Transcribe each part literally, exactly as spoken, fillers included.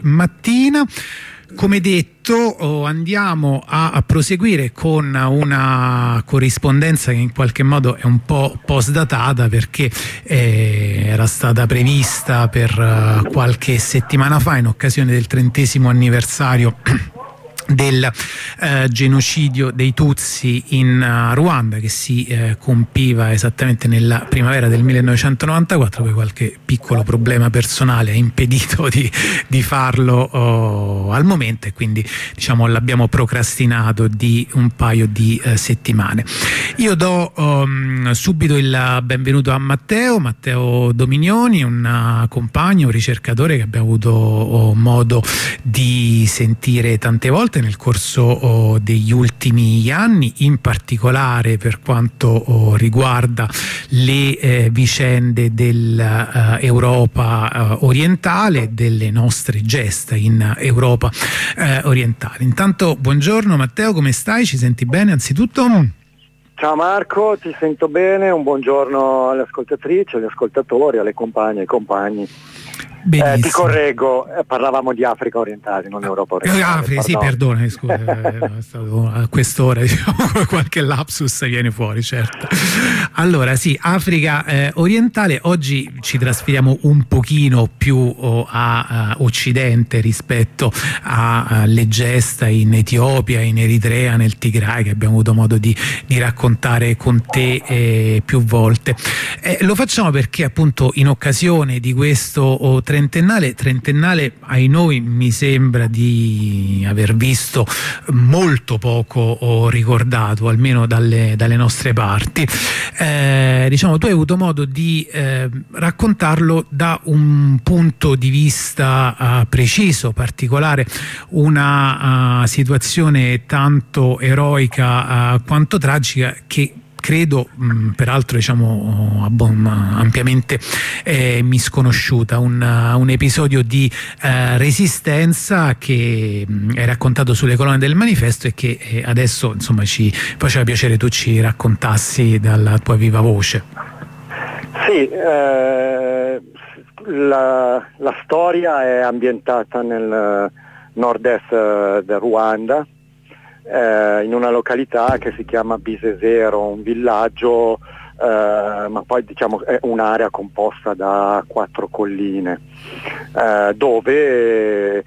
mattina. Come detto, andiamo a, a proseguire con una corrispondenza che in qualche modo è un po' post-datata, perché eh, era stata prevista per uh, qualche settimana fa in occasione del trentesimo anniversario del eh, genocidio dei Tutsi in uh, Ruanda, che si eh, compiva esattamente nella primavera del millenovecentonovantaquattro. Poi qualche piccolo problema personale ha impedito di, di farlo oh, al momento, e quindi diciamo l'abbiamo procrastinato di un paio di eh, settimane. Io do um, subito il benvenuto a Matteo Matteo Dominioni, un uh, compagno, un ricercatore che abbiamo avuto oh, modo di sentire tante volte nel corso oh, degli ultimi anni, in particolare per quanto oh, riguarda le eh, vicende dell'Europa eh, orientale, delle nostre gesta in Europa eh, orientale. Intanto buongiorno Matteo, come stai? Ci senti bene anzitutto? Ciao Marco, ti sento bene, un buongiorno alle ascoltatrici, agli ascoltatori, alle compagne e ai compagni. Eh, ti correggo, eh, parlavamo di Africa orientale, non Europa orientale. Africa, sì, perdona, scusa, eh, no, è stato a quest'ora, diciamo, qualche lapsus viene fuori, certo. Allora, sì, Africa eh, orientale. Oggi ci trasferiamo un pochino più oh, a, a occidente rispetto alle gesta in Etiopia, in Eritrea, nel Tigray, che abbiamo avuto modo di, di raccontare con te eh, più volte. Eh, lo facciamo perché appunto in occasione di questo oh, trentennale, trentennale ai noi mi sembra di aver visto molto poco o ricordato, almeno dalle, dalle nostre parti. Eh, diciamo, tu hai avuto modo di eh, raccontarlo da un punto di vista uh, preciso, particolare, una uh, situazione tanto eroica uh, quanto tragica, che credo mh, peraltro diciamo ampiamente eh, misconosciuta, un, un episodio di eh, resistenza che mh, è raccontato sulle colonne del manifesto, e che eh, adesso insomma ci faceva piacere tu ci raccontassi dalla tua viva voce. Sì, eh, la, la storia è ambientata nel nord-est del Ruanda, Eh, in una località che si chiama Bisesero, un villaggio, eh, ma poi diciamo è un'area composta da quattro colline, eh, dove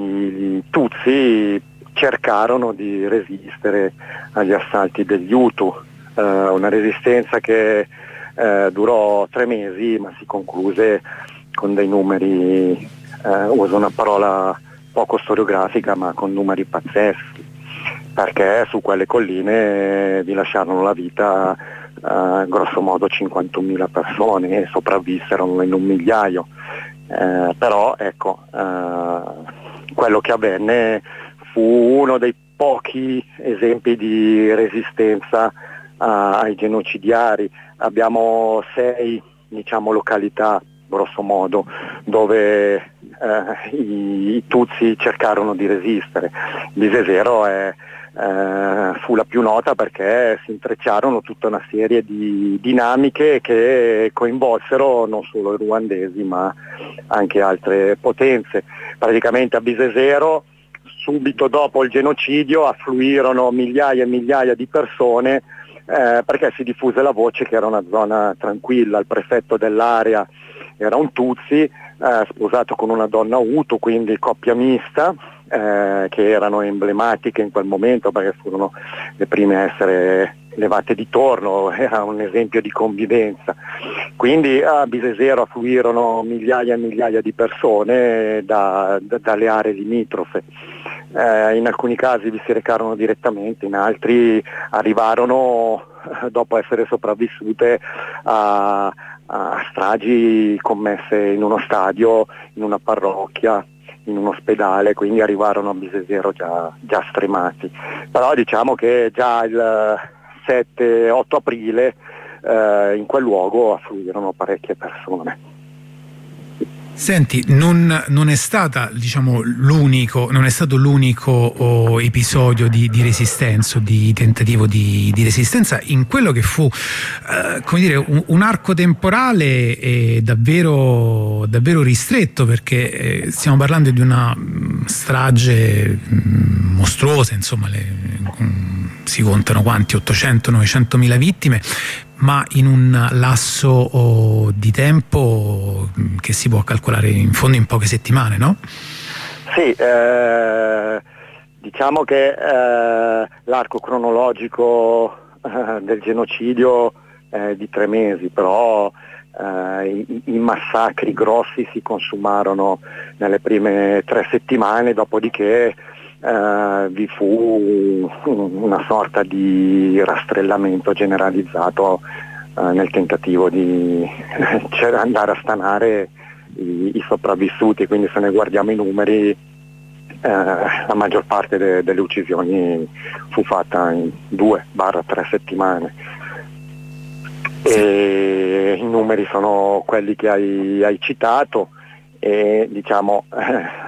i Tutsi cercarono di resistere agli assalti degli Hutu, eh, una resistenza che eh, durò tre mesi, ma si concluse con dei numeri, eh, uso una parola poco storiografica, ma con numeri pazzeschi, perché su quelle colline vi lasciarono la vita eh, grosso modo cinquantamila persone, e sopravvissero in un migliaio. Eh, però ecco, eh, quello che avvenne fu uno dei pochi esempi di resistenza uh, ai genocidiari. Abbiamo sei, diciamo, località grosso modo dove eh, i, i Tutsi cercarono di resistere. Bisesero è Eh, fu la più nota perché si intrecciarono tutta una serie di dinamiche che coinvolsero non solo i ruandesi ma anche altre potenze. Praticamente a Bisesero, subito dopo il genocidio, affluirono migliaia e migliaia di persone eh, perché si diffuse la voce che era una zona tranquilla. Il prefetto dell'area era un Tutsi, eh, sposato con una donna Hutu, quindi coppia mista, Eh, che erano emblematiche in quel momento perché furono le prime a essere levate di torno, era un esempio di convivenza. Quindi a Bisesero affluirono migliaia e migliaia di persone da, da, dalle aree limitrofe. Eh, in alcuni casi vi si recarono direttamente, in altri arrivarono dopo essere sopravvissute a, a stragi commesse in uno stadio, in una parrocchia, in un ospedale, quindi arrivarono a Bisesero già, già stremati. Però diciamo che già il sette otto aprile eh, in quel luogo affluirono parecchie persone. Senti, non, non è stata, diciamo, l'unico, non è stato l'unico oh, episodio di, di resistenza, di tentativo di, di resistenza in quello che fu, eh, come dire, un, un arco temporale eh, davvero, davvero ristretto, perché eh, stiamo parlando di una mh, strage mh, mostruosa, insomma, le, mh, si contano quanti? ottocento novecento mila vittime, ma in un lasso oh, di tempo che si può calcolare in fondo in poche settimane, no? Sì, eh, diciamo che eh, l'arco cronologico eh, del genocidio è di tre mesi, però eh, i, i massacri grossi si consumarono nelle prime tre settimane, dopodiché Uh, vi fu una sorta di rastrellamento generalizzato uh, nel tentativo di andare a stanare i, i sopravvissuti, quindi se ne guardiamo i numeri uh, la maggior parte de, delle uccisioni fu fatta in due tre settimane e i numeri sono quelli che hai, hai citato e diciamo eh,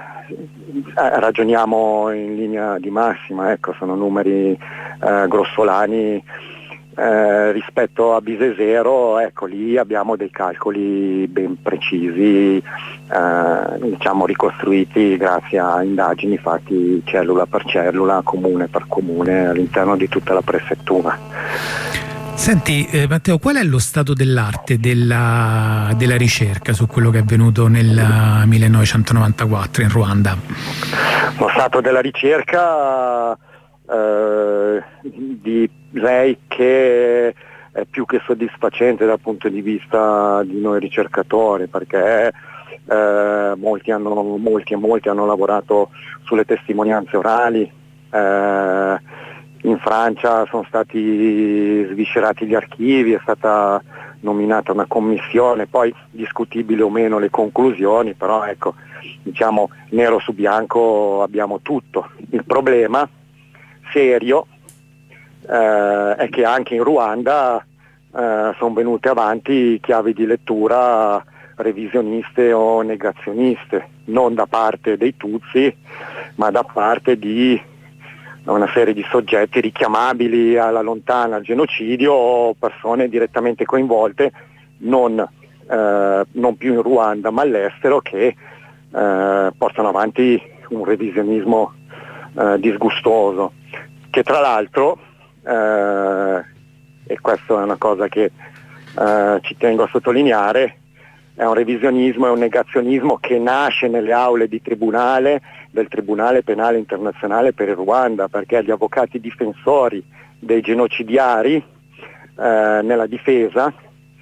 ragioniamo in linea di massima, ecco, sono numeri eh, grossolani eh, rispetto a Bisesero, ecco, lì abbiamo dei calcoli ben precisi, eh, diciamo ricostruiti grazie a indagini fatti cellula per cellula, comune per comune all'interno di tutta la prefettura. Senti eh, Matteo, qual è lo stato dell'arte della, della ricerca su quello che è avvenuto nel millenovecentonovantaquattro in Ruanda? Lo stato della ricerca eh, direi che è più che soddisfacente dal punto di vista di noi ricercatori, perché eh, molti, hanno, molti e molti hanno lavorato sulle testimonianze orali. Eh, In Francia sono stati sviscerati gli archivi, è stata nominata una commissione, poi discutibile o meno le conclusioni, però ecco, diciamo nero su bianco abbiamo tutto. Il problema serio eh, è che anche in Ruanda eh, sono venute avanti chiavi di lettura revisioniste o negazioniste, non da parte dei Tutsi, ma da parte di una serie di soggetti richiamabili alla lontana al genocidio o persone direttamente coinvolte, non, eh, non più in Ruanda ma all'estero, che eh, portano avanti un revisionismo eh, disgustoso, che tra l'altro, eh, e questa è una cosa che eh, ci tengo a sottolineare, è un revisionismo, è un negazionismo che nasce nelle aule di tribunale del Tribunale Penale Internazionale per il Ruanda, perché gli avvocati difensori dei genocidiari eh, nella difesa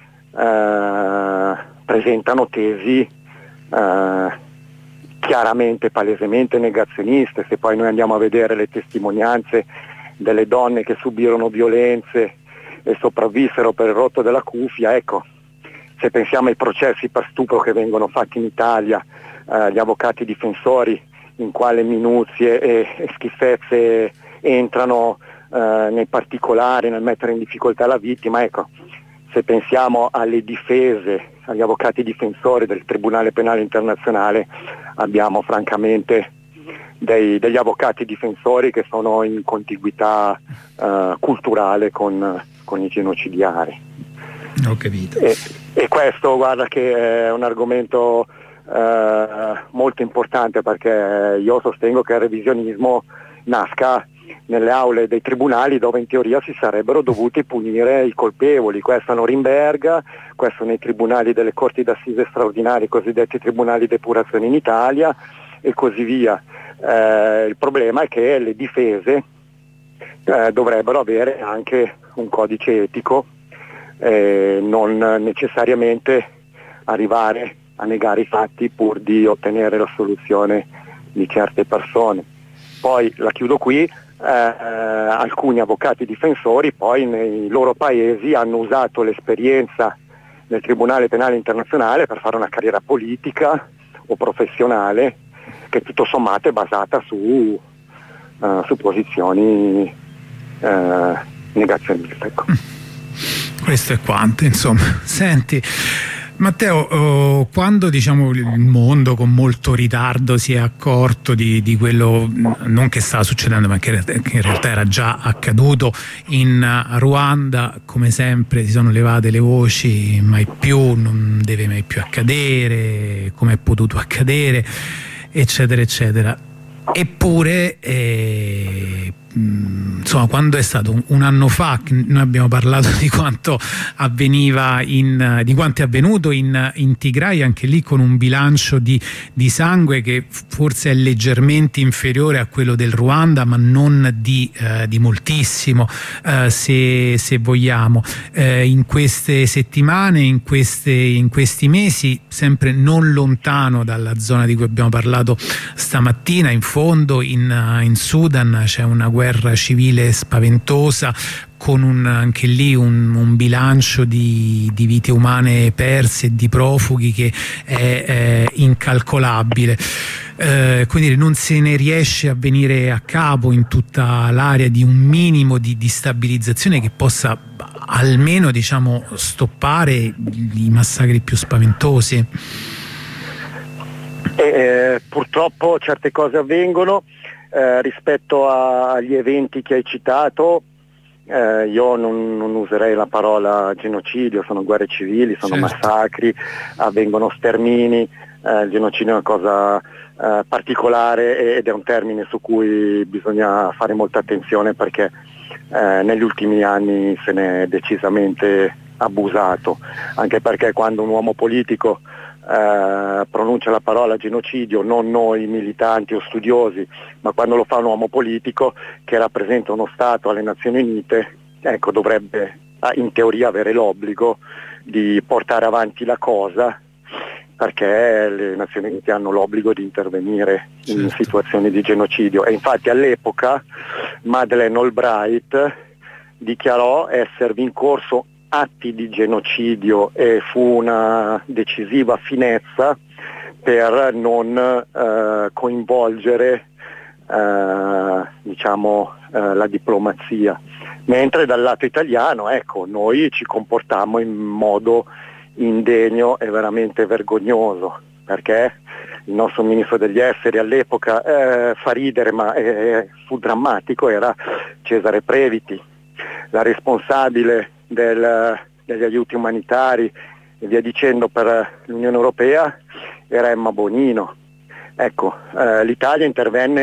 eh, presentano tesi eh, chiaramente, palesemente negazioniste. Se poi noi andiamo a vedere le testimonianze delle donne che subirono violenze e sopravvissero per il rotto della cuffia, ecco, se pensiamo ai processi per stupro che vengono fatti in Italia, eh, gli avvocati difensori in quale minuzie e, e schifezze entrano eh, nei particolari, nel mettere in difficoltà la vittima, ecco, se pensiamo alle difese, agli avvocati difensori del Tribunale Penale Internazionale, abbiamo francamente dei, degli avvocati difensori che sono in contiguità eh, culturale con, con i genocidiari. Ho capito. E, e questo, guarda, che è un argomento eh, molto importante, perché io sostengo che il revisionismo nasca nelle aule dei tribunali dove in teoria si sarebbero dovuti punire i colpevoli. Questo a Norimberga, questo nei tribunali delle corti d'assise straordinarie, i cosiddetti tribunali depurazione in Italia e così via. Eh, il problema è che le difese eh, dovrebbero avere anche un codice etico, Eh, non necessariamente arrivare a negare i fatti pur di ottenere la soluzione di certe persone. Poi la chiudo qui, eh, alcuni avvocati difensori poi nei loro paesi hanno usato l'esperienza nel Tribunale Penale Internazionale per fare una carriera politica o professionale che tutto sommato è basata su, uh, su posizioni uh, negazioniste, ecco. Questo è quanto, insomma. Senti Matteo, oh, quando diciamo il mondo con molto ritardo si è accorto di, di quello non che stava succedendo ma che, che in realtà era già accaduto in Ruanda, come sempre si sono levate le voci: mai più, non deve mai più accadere, come è potuto accadere, eccetera eccetera. Eppure eh, insomma, quando è stato un, un anno fa che noi abbiamo parlato di quanto avveniva in, di quanto è avvenuto in, in Tigray, anche lì con un bilancio di, di sangue che forse è leggermente inferiore a quello del Ruanda, ma non di, eh, di moltissimo, eh, se, se vogliamo. Eh, in queste settimane, in, queste, in questi mesi, sempre non lontano dalla zona di cui abbiamo parlato stamattina, in fondo in, in Sudan c'è una guerra civile spaventosa, con un, anche lì un, un bilancio di, di vite umane perse e di profughi che è, è incalcolabile. Eh, quindi non se ne riesce a venire a capo in tutta l'area di un minimo di, di stabilizzazione che possa almeno, diciamo, stoppare i massacri più spaventosi. E, eh, purtroppo certe cose avvengono. Eh, rispetto a, agli eventi che hai citato, eh, io non, non userei la parola genocidio, sono guerre civili, sono certo. massacri, avvengono stermini. Eh, il genocidio è una cosa eh, particolare ed è un termine su cui bisogna fare molta attenzione, perché eh, negli ultimi anni se ne è decisamente abusato, anche perché quando un uomo politico Uh, pronuncia la parola genocidio, non noi militanti o studiosi, ma quando lo fa un uomo politico che rappresenta uno Stato alle Nazioni Unite, ecco, dovrebbe in teoria avere l'obbligo di portare avanti la cosa, perché le Nazioni Unite hanno l'obbligo di intervenire certo. in situazioni di genocidio. E infatti all'epoca Madeleine Albright dichiarò esservi in corso atti di genocidio e fu una decisiva finezza per non eh, coinvolgere eh, diciamo eh, la diplomazia, mentre dal lato italiano, ecco, noi ci comportammo in modo indegno e veramente vergognoso, perché il nostro ministro degli esteri all'epoca, eh, fa ridere ma eh, fu drammatico, era Cesare Previti, la responsabile Del, degli aiuti umanitari e via dicendo per l'Unione Europea era Emma Bonino. Ecco, eh, l'Italia intervenne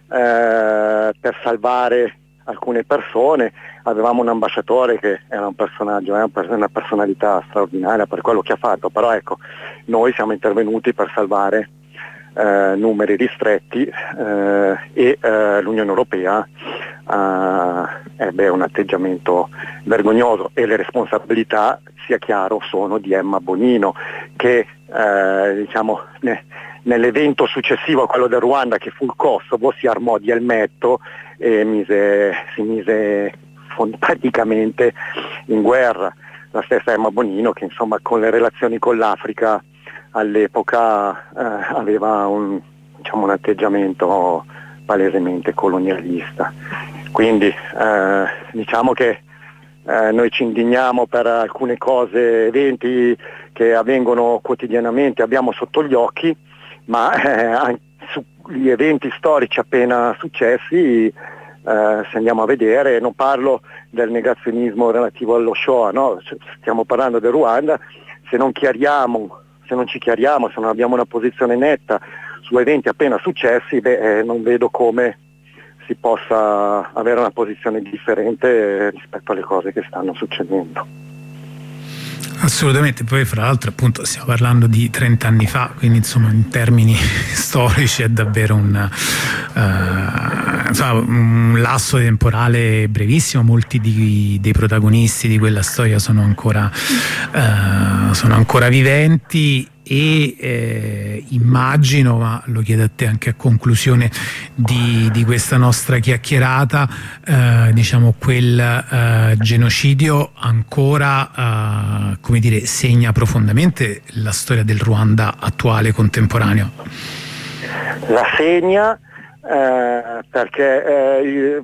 eh, per salvare alcune persone, avevamo un ambasciatore che era un personaggio, era una personalità straordinaria per quello che ha fatto, però ecco, noi siamo intervenuti per salvare eh, numeri ristretti eh, e eh, l'Unione Europea Uh, ebbe un atteggiamento vergognoso, e le responsabilità, sia chiaro, sono di Emma Bonino, che uh, diciamo ne, nell'evento successivo a quello del Ruanda, che fu il Kosovo, si armò di elmetto e mise, si mise praticamente in guerra. La stessa Emma Bonino, che insomma con le relazioni con l'Africa all'epoca uh, aveva un, diciamo, un atteggiamento palesemente colonialista. Quindi eh, diciamo che eh, noi ci indigniamo per alcune cose, eventi che avvengono quotidianamente, abbiamo sotto gli occhi, ma eh, sugli eventi storici appena successi, eh, se andiamo a vedere, non parlo del negazionismo relativo allo Shoah, no? Stiamo parlando del Ruanda, se non chiariamo, se non ci chiariamo, se non abbiamo una posizione netta su eventi appena successi, beh, eh, non vedo come si possa avere una posizione differente rispetto alle cose che stanno succedendo. Assolutamente, poi fra l'altro appunto stiamo parlando di trenta anni fa, quindi insomma in termini storici è davvero un, uh, insomma, un lasso temporale brevissimo. Molti di, dei protagonisti di quella storia sono ancora, uh, sono ancora viventi, e eh, immagino, ma lo chiedo a te anche a conclusione di, di questa nostra chiacchierata, eh, diciamo quel eh, genocidio ancora eh, come dire, segna profondamente la storia del Ruanda attuale, contemporaneo. La segna eh, perché eh,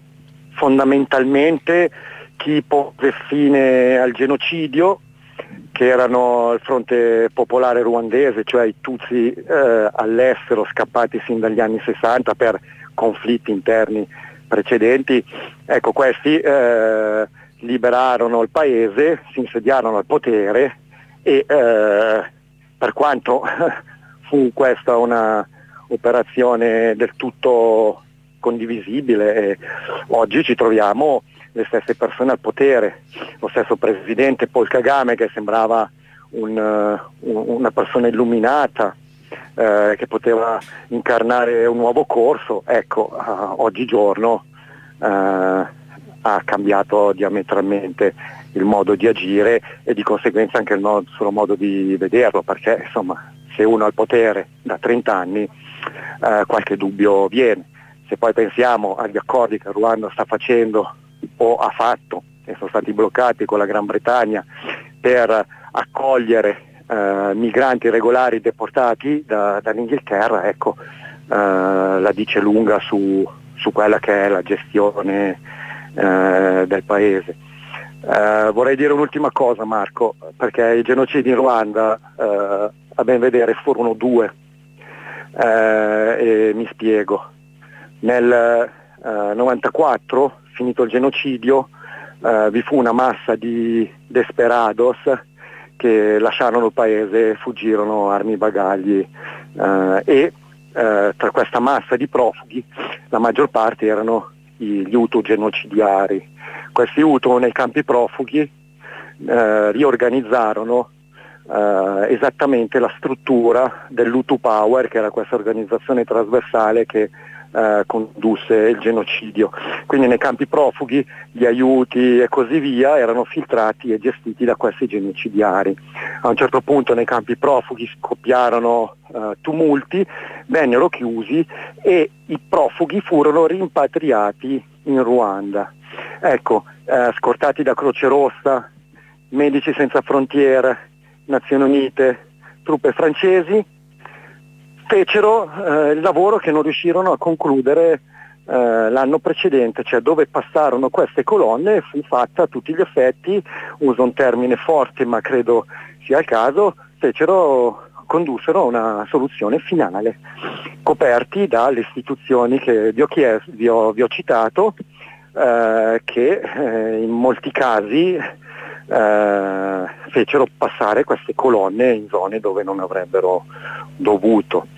fondamentalmente chi pose fine al genocidio, che erano il fronte popolare ruandese, cioè i Tutsi eh, all'estero scappati sin dagli anni sessanta per conflitti interni precedenti. Ecco, questi eh, liberarono il paese, si insediarono al potere e eh, per quanto fu questa una operazione del tutto condivisibile, e oggi ci troviamo le stesse persone al potere, lo stesso presidente Paul Kagame, che sembrava un, uh, una persona illuminata, eh, che poteva incarnare un nuovo corso, ecco, uh, oggigiorno uh, ha cambiato diametralmente il modo di agire e di conseguenza anche il nostro modo di vederlo, perché insomma, se uno è al potere da trenta anni uh, qualche dubbio viene. Se poi pensiamo agli accordi che il Ruanda sta facendo o ha fatto, e sono stati bloccati con la Gran Bretagna, per accogliere eh, migranti regolari deportati da, dall'Inghilterra, ecco, eh, la dice lunga su, su quella che è la gestione eh, del paese. Eh, vorrei dire un'ultima cosa, Marco, perché i genocidi in Ruanda, eh, a ben vedere, furono due, eh, e mi spiego. Nel eh, novantaquattro, finito il genocidio, eh, vi fu una massa di desperados che lasciarono il paese, fuggirono armi e bagagli, eh, e eh, tra questa massa di profughi la maggior parte erano gli Hutu genocidiari. Questi Hutu nei campi profughi eh, riorganizzarono eh, esattamente la struttura dell'Hutu Power, che era questa organizzazione trasversale che Uh, condusse il genocidio. Quindi nei campi profughi gli aiuti e così via erano filtrati e gestiti da questi genocidiari. A un certo punto nei campi profughi scoppiarono uh, tumulti, vennero chiusi e i profughi furono rimpatriati in Ruanda. Ecco, uh, scortati da Croce Rossa, Medici Senza Frontiere, Nazioni Unite, truppe francesi, fecero eh, il lavoro che non riuscirono a concludere eh, l'anno precedente, cioè dove passarono queste colonne fu fatta a tutti gli effetti, uso un termine forte ma credo sia il caso, fecero, condussero a una soluzione finale, coperti dalle istituzioni che vi ho, chiesto, vi ho, vi ho citato, eh, che eh, in molti casi eh, fecero passare queste colonne in zone dove non avrebbero dovuto.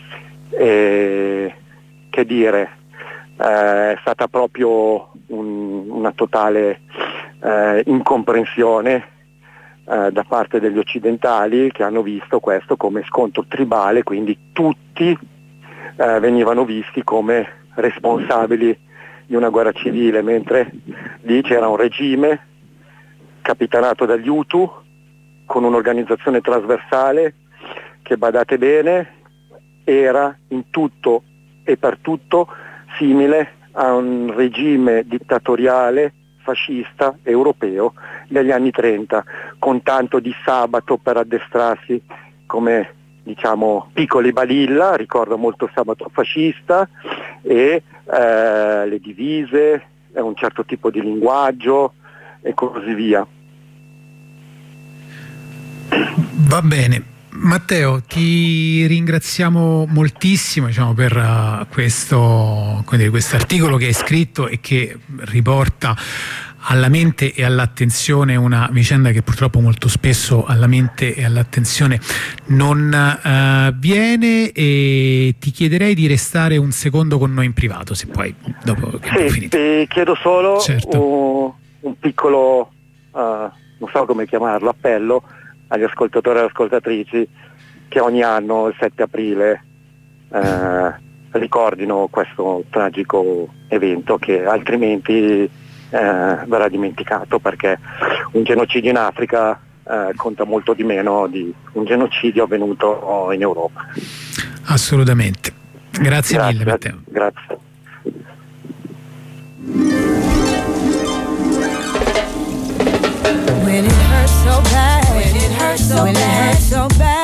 E, che dire, eh, è stata proprio un, una totale eh, incomprensione eh, da parte degli occidentali, che hanno visto questo come scontro tribale, quindi tutti eh, venivano visti come responsabili di una guerra civile, mentre lì c'era un regime capitanato dagli Hutu con un'organizzazione trasversale che, badate bene, era in tutto e per tutto simile a un regime dittatoriale fascista europeo degli anni trenta, con tanto di sabato per addestrarsi come, diciamo, piccoli balilla, ricorda molto il sabato fascista, e eh, le divise, un certo tipo di linguaggio e così via. Va bene. Matteo, ti ringraziamo moltissimo, diciamo, per uh, questo articolo che hai scritto e che riporta alla mente e all'attenzione una vicenda che purtroppo molto spesso alla mente e all'attenzione non uh, viene, e ti chiederei di restare un secondo con noi in privato, se poi dopo che abbiamo sì, finito. Ti chiedo solo certo. un, un piccolo, uh, non so come chiamarlo, appello agli ascoltatori e alle ascoltatrici, che ogni anno il sette aprile eh, ricordino questo tragico evento, che altrimenti eh, verrà dimenticato, perché un genocidio in Africa eh, conta molto di meno di un genocidio avvenuto in Europa. Assolutamente. Grazie, grazie mille, Matteo. Grazie. When it hurts so bad, when it hurts so bad, when it hurts so bad.